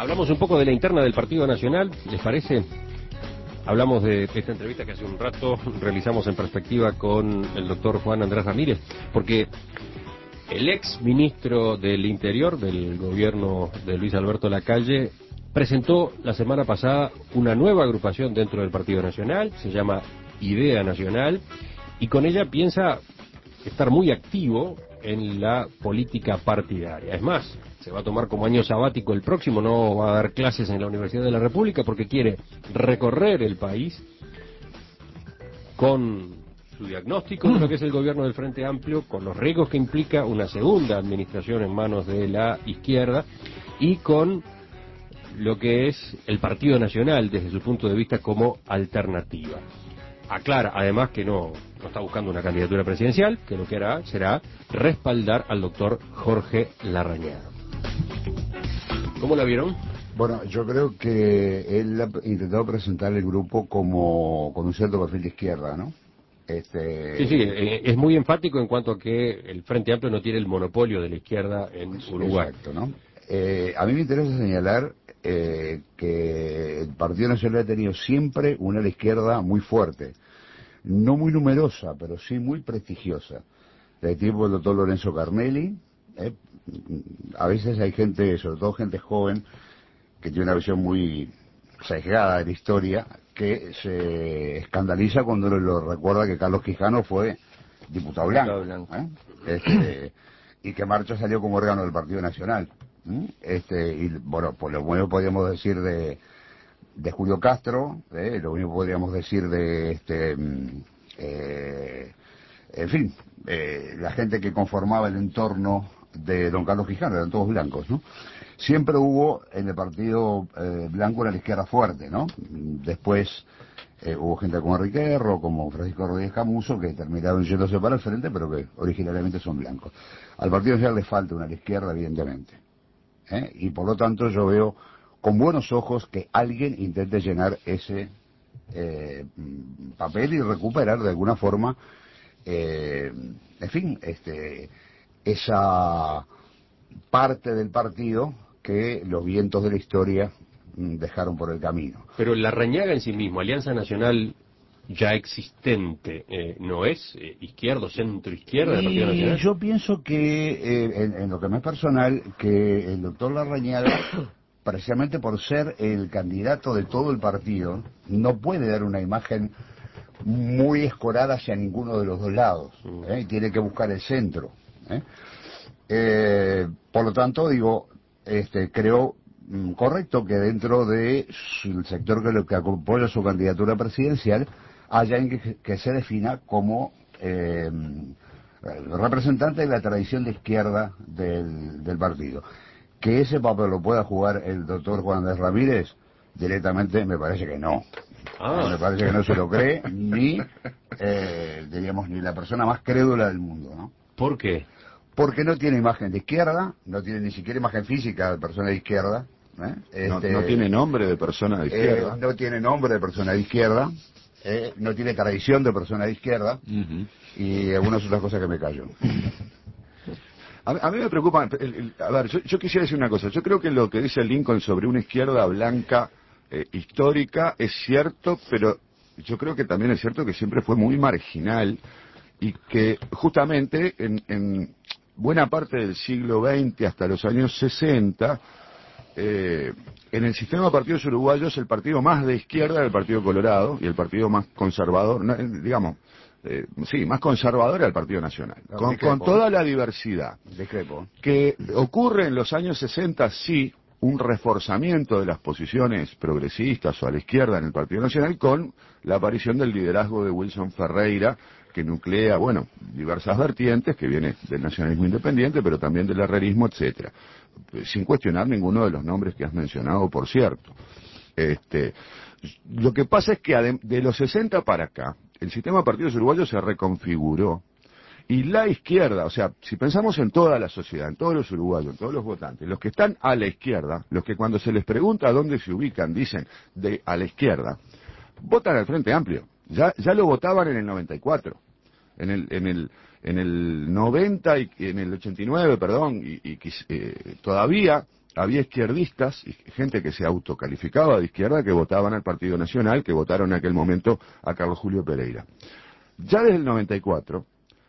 Hablamos un poco de la interna del Partido Nacional, ¿les parece? Hablamos de esta entrevista que hace un rato realizamos en perspectiva con el doctor Juan Andrés Ramírez, porque el ex ministro del Interior del gobierno de Luis Alberto Lacalle presentó la semana pasada una nueva agrupación dentro del Partido Nacional, se llama Idea Nacional, y con ella piensa estar muy activo en la política partidaria. Es más, se va a tomar como año sabático el próximo, no va a dar clases en la Universidad de la República porque quiere recorrer el país con su diagnóstico de lo que es el gobierno del Frente Amplio, con los riesgos que implica una segunda administración en manos de la izquierda y con lo que es el Partido Nacional desde su punto de vista como alternativa. Aclara además que no está buscando una candidatura presidencial, que lo que hará será respaldar al doctor Jorge Larrañaga. ¿Cómo la vieron? Bueno, yo creo que él ha intentado presentar el grupo como con un cierto perfil de izquierda, ¿no? Sí, es muy enfático en cuanto a que el Frente Amplio no tiene el monopolio de la izquierda en Uruguay. Exacto, ¿no? A mí me interesa señalar que el Partido Nacional ha tenido siempre una ala izquierda muy fuerte, no muy numerosa, pero sí muy prestigiosa, del tipo del doctor Lorenzo Carnelli. A veces hay gente, sobre todo gente joven, que tiene una visión muy sesgada de la historia, que se escandaliza cuando lo recuerda que Carlos Quijano fue diputado blanco. Y que Marcha salió como órgano del Partido Nacional. Y bueno, pues lo mismo podríamos decir de Julio Castro, lo mismo podríamos decir de en fin, la gente que conformaba el entorno de don Carlos Quijano, eran todos blancos, ¿no? Siempre hubo en el partido blanco una izquierda fuerte, ¿no? Después hubo gente como Enrique Erro, como Francisco Rodríguez Camuso, que terminaron yéndose para el frente, pero que originariamente son blancos. Al Partido Nacional le falta una izquierda, evidentemente. Y por lo tanto yo veo con buenos ojos que alguien intente llenar ese papel y recuperar de alguna forma, en fin, esa parte del partido que los vientos de la historia dejaron por el camino. Pero Larrañaga en sí mismo, Alianza Nacional ya existente, ¿no es izquierdo, centro izquierda del Partido Nacional? Yo pienso que, en lo que me es personal, que el doctor Larrañaga, precisamente por ser el candidato de todo el partido, no puede dar una imagen muy escorada hacia ninguno de los dos lados, y tiene que buscar el centro. Por lo tanto, digo, creo correcto que dentro del sector que apoya su candidatura presidencial haya alguien que se defina como representante de la tradición de izquierda del partido. Que ese papel lo pueda jugar el doctor Juan Andrés Ramírez, directamente me parece que no. Me parece que no se lo cree ni, diríamos, ni la persona más crédula del mundo, ¿no? ¿Por qué? Porque no tiene imagen de izquierda, no tiene ni siquiera imagen física de persona de izquierda. No tiene nombre de persona de izquierda. No tiene nombre de persona de izquierda, no tiene tradición de persona de izquierda, y algunas otras cosas que me callo. A mí me preocupa, a ver, yo quisiera decir una cosa. Yo creo que lo que dice Lincoln sobre una izquierda blanca histórica es cierto, pero yo creo que también es cierto que siempre fue muy marginal y que justamente en buena parte del siglo XX hasta los años 60, en el sistema de partidos uruguayos el partido más de izquierda era el Partido Colorado y el partido más conservador, digamos, sí, más conservador era el Partido Nacional, con toda la diversidad. Discrepo. Que ocurre en los años 60, sí, un reforzamiento de las posiciones progresistas o a la izquierda en el Partido Nacional con la aparición del liderazgo de Wilson Ferreira, que nuclea, bueno, diversas vertientes, que viene del nacionalismo independiente, pero también del herrerismo, etcétera, sin cuestionar ninguno de los nombres que has mencionado, por cierto. Lo que pasa es que de los 60 para acá, el sistema de partidos uruguayos se reconfiguró, y la izquierda, o sea, si pensamos en toda la sociedad, en todos los uruguayos, en todos los votantes, los que están a la izquierda, los que cuando se les pregunta dónde se ubican, dicen a la izquierda, votan al Frente Amplio. Ya lo votaban en el 94, en el 90 y en el 89, perdón, y todavía había izquierdistas, y gente que se autocalificaba de izquierda, que votaban al Partido Nacional, que votaron en aquel momento a Carlos Julio Pereira. Ya desde el 94,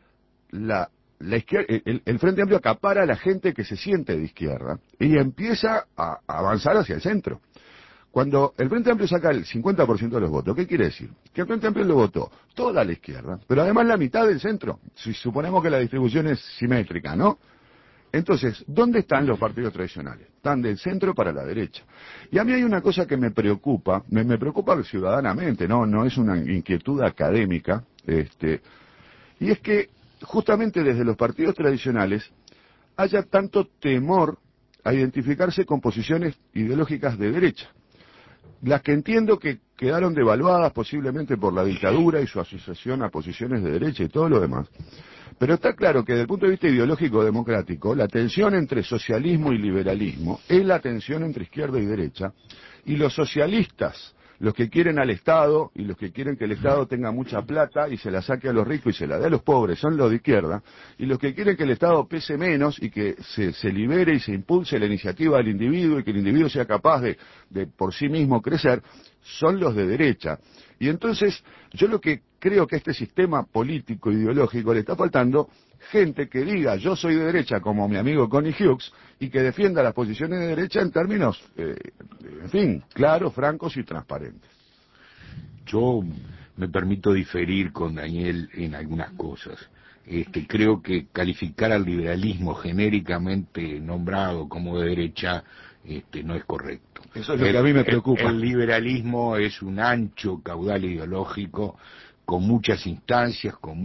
el Frente Amplio acapara a la gente que se siente de izquierda y empieza a avanzar hacia el centro. Cuando el Frente Amplio saca el 50% de los votos, ¿qué quiere decir? Que el Frente Amplio lo votó toda la izquierda, pero además la mitad del centro, si suponemos que la distribución es simétrica, ¿no? Entonces, ¿dónde están los partidos tradicionales? Están del centro para la derecha. Y a mí hay una cosa que me preocupa, me preocupa ciudadanamente, no es una inquietud académica, y es que justamente desde los partidos tradicionales haya tanto temor a identificarse con posiciones ideológicas de derecha. Las que entiendo que quedaron devaluadas posiblemente por la dictadura y su asociación a posiciones de derecha y todo lo demás. Pero está claro que desde el punto de vista ideológico democrático, la tensión entre socialismo y liberalismo es la tensión entre izquierda y derecha, y los socialistas, los que quieren al Estado y los que quieren que el Estado tenga mucha plata y se la saque a los ricos y se la dé a los pobres, son los de izquierda, y los que quieren que el Estado pese menos y que se libere y se impulse la iniciativa del individuo y que el individuo sea capaz de por sí mismo crecer, son los de derecha. Y entonces, yo lo que creo que a este sistema político ideológico le está faltando gente que diga yo soy de derecha como mi amigo Connie Hughes y que defienda las posiciones de derecha en términos, en fin, claros, francos y transparentes. Yo me permito diferir con Daniel en algunas cosas. Creo que calificar al liberalismo genéricamente nombrado como de derecha no es correcto. Eso es lo que a mí me preocupa. El liberalismo es un ancho caudal ideológico con muchas instancias, con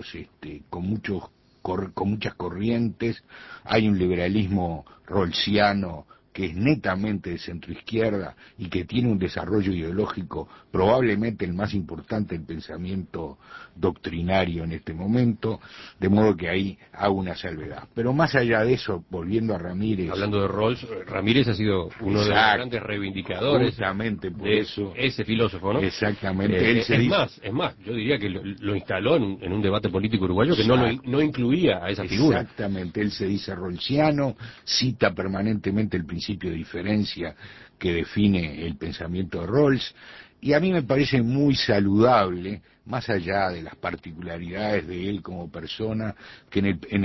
muchas corrientes. Hay un liberalismo rolsiano que es netamente de centroizquierda y que tiene un desarrollo ideológico probablemente el más importante del pensamiento doctrinario en este momento, de modo que ahí hago una salvedad. Pero más allá de eso, volviendo a Ramírez... Hablando de Rawls, Ramírez ha sido uno de los grandes reivindicadores justamente por de eso, ese filósofo, ¿no? Exactamente. Él es más, yo diría que lo instaló en un debate político uruguayo que no incluía a esa figura. Exactamente, él se dice rolsiano, cita permanentemente el principio de diferencia que define el pensamiento de Rawls, y a mí me parece muy saludable, más allá de las particularidades de él como persona, que en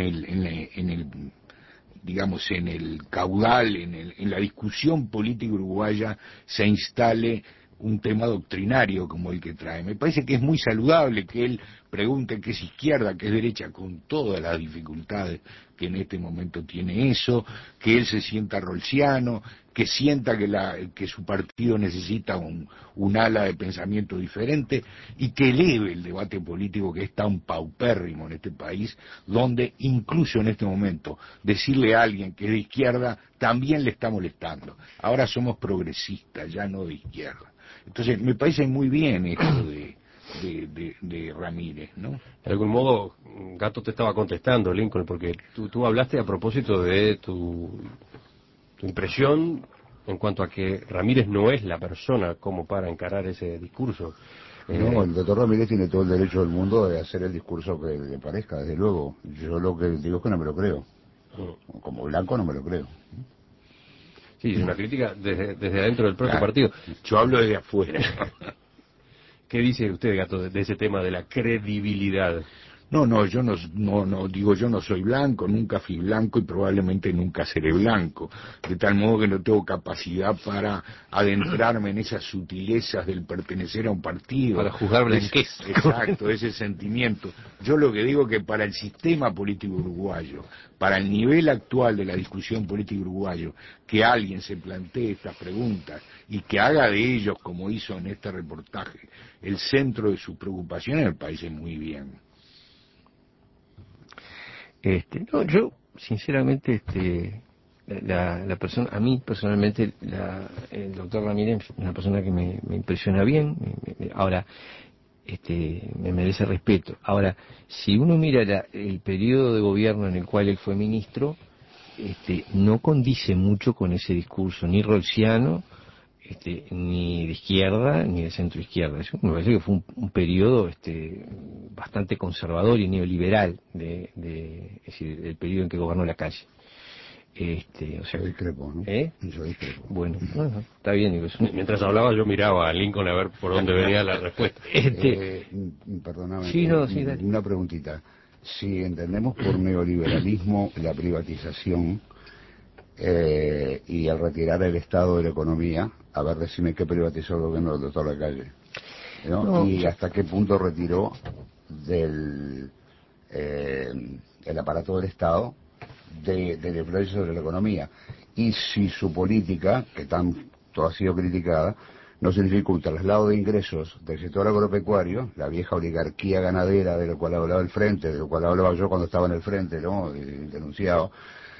el caudal, en la discusión política uruguaya se instale un tema doctrinario como el que trae. Me parece que es muy saludable que él pregunte qué es izquierda, qué es derecha, con todas las dificultades que en este momento tiene eso, que él se sienta rolsiano, que sienta que su partido necesita un ala de pensamiento diferente y que eleve el debate político que es tan paupérrimo en este país, donde incluso en este momento decirle a alguien que es de izquierda también le está molestando. Ahora somos progresistas, ya no de izquierda. Entonces me parece muy bien esto de Ramírez, ¿no? De algún modo, Gato te estaba contestando, Lincoln, porque tú hablaste a propósito de tu impresión en cuanto a que Ramírez no es la persona como para encarar ese discurso. No, el doctor Ramírez tiene todo el derecho del mundo de hacer el discurso que le parezca, desde luego. Yo lo que digo es que no me lo creo. Como blanco no me lo creo. Sí, es una crítica desde adentro del propio partido. Yo hablo desde afuera. ¿Qué dice usted, Gato, de ese tema de la credibilidad? Yo no soy blanco, nunca fui blanco y probablemente nunca seré blanco, de tal modo que no tengo capacidad para adentrarme en esas sutilezas del pertenecer a un partido. Para juzgar blanquez. Exacto, ese sentimiento. Yo lo que digo que para el sistema político uruguayo, para el nivel actual de la discusión política uruguayo, que alguien se plantee estas preguntas y que haga de ellos, como hizo en este reportaje, el centro de sus preocupaciones, me parece muy bien. Yo sinceramente la persona, a mí personalmente el doctor Ramírez es una persona que me impresiona bien. Ahora me merece respeto. Ahora, si uno mira el periodo de gobierno en el cual él fue ministro, no condice mucho con ese discurso ni rolsiano, ni de izquierda ni de centro izquierda. Eso me parece que fue un periodo bastante conservador y neoliberal es decir, el periodo en que gobernó la calle. O sea, Yo discrepo, ¿no? ¿Eh? Yo discrepo. Bueno, está bien. Digo, Mientras hablaba yo miraba a Lincoln a ver por dónde venía la respuesta. Perdóname, Sí, no, sí, dale. una preguntita. Si entendemos por neoliberalismo la privatización y al retirar el Estado de la economía, a ver, decime qué privatizó el gobierno del doctor Lacalle, ¿no? No, Y hasta qué punto retiró del el aparato del Estado del influencia sobre la economía, y si su política, que tanto ha sido criticada, no significa un traslado de ingresos del sector agropecuario, la vieja oligarquía ganadera de la cual hablaba el Frente, de lo cual hablaba yo cuando estaba en el Frente, ¿no? Denunciado,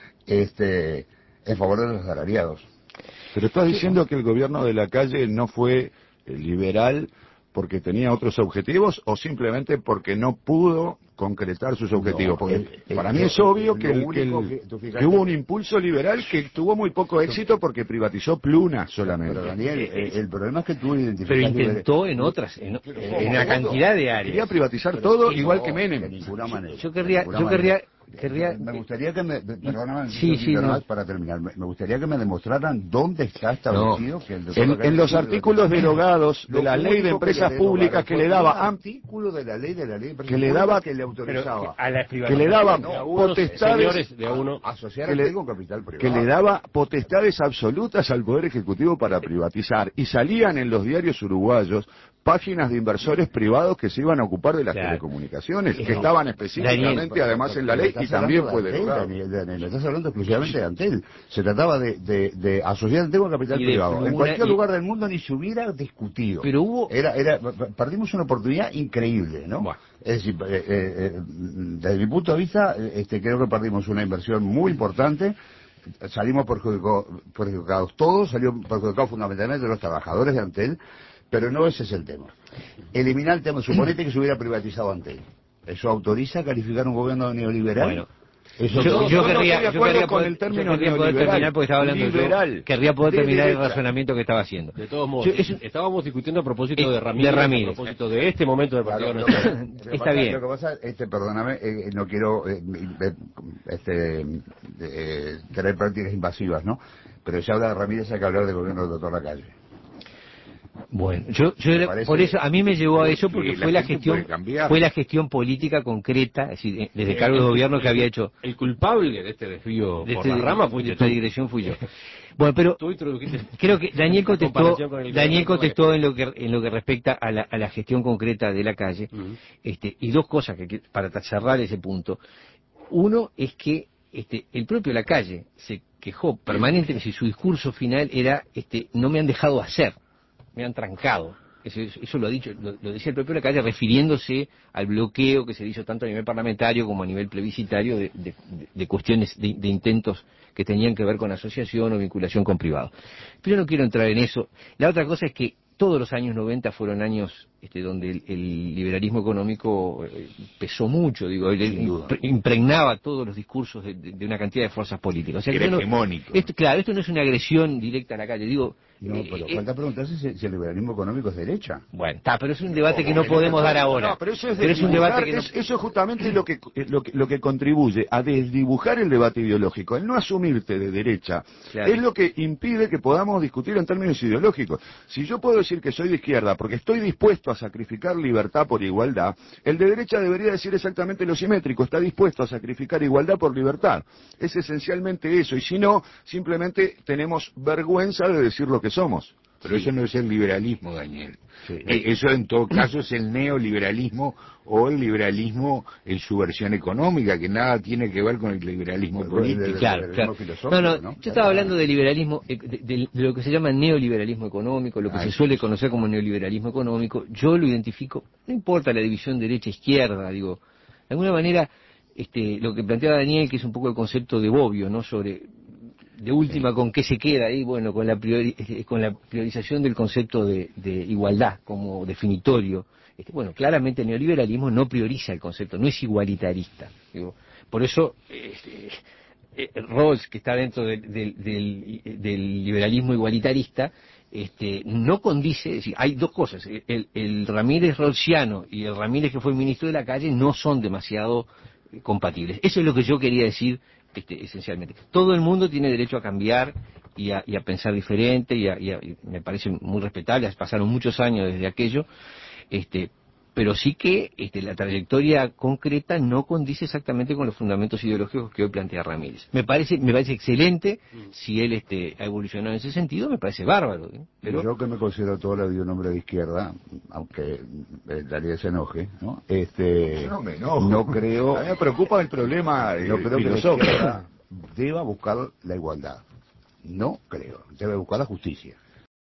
en favor de los asalariados. Pero estás diciendo que el gobierno de la calle no fue liberal porque tenía otros objetivos o simplemente porque no pudo concretar sus objetivos. Porque para mí es obvio que hubo un impulso liberal que tuvo muy poco éxito porque privatizó Pluna solamente. Pero Daniel, el problema es que tú identificas... pero intentó en otras, en una cantidad de áreas. Quería privatizar todo igual que De Menem. ninguna manera. Yo querría Me gustaría que perdóname, no. para terminar, me gustaría que me demostraran dónde está establecido que el doctor Lacalle En los tiene artículos derogados de Lo la ley de único que empresas le públicas que derogaron le fue daba un artículo de la ley de empresas que le daba- públicas que le autorizaba a la que le daba potestades Señores, de a uno. asociar que le- con capital privado. que le daba potestades absolutas al Poder Ejecutivo para privatizar, y salían en los diarios uruguayos páginas de inversores privados que se iban a ocupar de las Claro. telecomunicaciones, que estaban específicamente además en la ley y también fue derogado. Daniel, estás hablando exclusivamente de Antel. Se trataba de asociar Antel con capital Y de privado. Pluna En cualquier y- lugar del mundo ni se hubiera discutido. Pero hubo... Perdimos una oportunidad increíble, ¿no? Bueno. Es decir, desde mi punto de vista, creo que perdimos una inversión muy importante. Salimos perjudicados todos, salió perjudicados fundamentalmente los trabajadores de Antel, pero no ese es el tema. Eliminar el tema, suponete que se hubiera privatizado Antel. ¿Eso autoriza a calificar un gobierno neoliberal? Bueno, Eso yo no querría estoy de acuerdo con poder, el término yo querría poder neoliberal. terminar porque estaba hablando Liberal. yo. Querría poder De terminar el derecha. razonamiento que estaba haciendo. De todos modos, Yo- estábamos discutiendo a propósito de Ramírez, de Ramírez. a propósito de este momento del Partido Claro, Nacional. Está bien. Lo que pasa, perdóname, no quiero tener prácticas invasivas, ¿no? Pero se habla de Ramírez, hay que hablar del gobierno del doctor Lacalle. Bueno, ¿Te parece? por eso a mí me llevó a eso porque Sí, la fue la gente gestión, puede cambiar. fue la gestión política concreta, es decir, desde el cargo de gobierno que había hecho El culpable de este desvío de por la rama de fuiste esta tú. digresión fui yo. Bueno, pero Tú introdujiste. creo que Daniel la comparación con el gobierno contestó en lo que respecta a la gestión concreta de la calle. Ujú. Y dos cosas para cerrar ese punto. Uno es que el propio Lacalle se quejó permanentemente, y su discurso final era no me han dejado hacer, me han trancado. Eso lo ha dicho, lo decía el propio Lacalle, refiriéndose al bloqueo que se hizo tanto a nivel parlamentario como a nivel plebiscitario de cuestiones, de intentos que tenían que ver con asociación o vinculación con privados. Pero no quiero entrar en eso. La otra cosa es que todos los años 90 fueron años donde el liberalismo económico pesó mucho, digo, impregnaba todos los discursos de una cantidad de fuerzas políticas. O sea, Era que hegemónico. claro, esto no es una agresión directa a la calle, digo. No, pero falta preguntarse si el liberalismo económico es derecha. Bueno, pero es un debate que no podemos dar ahora. No, pero eso es, un debate que no... eso es justamente lo que contribuye a desdibujar el debate ideológico. El no asumirte de derecha Claro. es lo que impide que podamos discutir en términos ideológicos. Si yo puedo decir que soy de izquierda porque estoy dispuesto a sacrificar libertad por igualdad, el de derecha debería decir exactamente lo simétrico, está dispuesto a sacrificar igualdad por libertad. Es esencialmente eso, y si no, simplemente tenemos vergüenza de decir lo que somos. Pero eso no es el liberalismo, Daniel. Sí. Eso en todo caso es el neoliberalismo o el liberalismo en su versión económica, que nada tiene que ver con el liberalismo político. Claro. filosófico, No, yo estaba hablando de liberalismo, de lo que se llama neoliberalismo económico, lo que se suele conocer como neoliberalismo económico. Yo lo identifico, no importa la división derecha-izquierda, digo, de alguna manera, lo que planteaba Daniel, que es un poco el concepto de Bobbio, ¿no? Sobre, de última, con qué se queda ahí, bueno, con la priorización del concepto de igualdad como definitorio. Bueno, claramente el neoliberalismo no prioriza el concepto, no es igualitarista. Digo, por eso, Rawls, que está dentro del liberalismo igualitarista, no condice, es decir, hay dos cosas, el Ramírez rawlsiano y el Ramírez que fue ministro de la calle no son demasiado compatibles. Eso es lo que yo quería decir esencialmente. Todo el mundo tiene derecho a cambiar y a pensar diferente, y me parece muy respetable. Pasaron muchos años desde aquello, pero sí que la trayectoria concreta no condice exactamente con los fundamentos ideológicos que hoy plantea Ramírez. Me parece excelente si él ha evolucionado en ese sentido, me parece bárbaro, ¿eh? Pero yo, que me considero toda la vida un hombre de izquierda, aunque Darío se enoje, ¿no? Yo no me enojo. No creo. A mí me preocupa el problema No creo que la filosófico. izquierda deba buscar la igualdad. No creo. Debe buscar la justicia.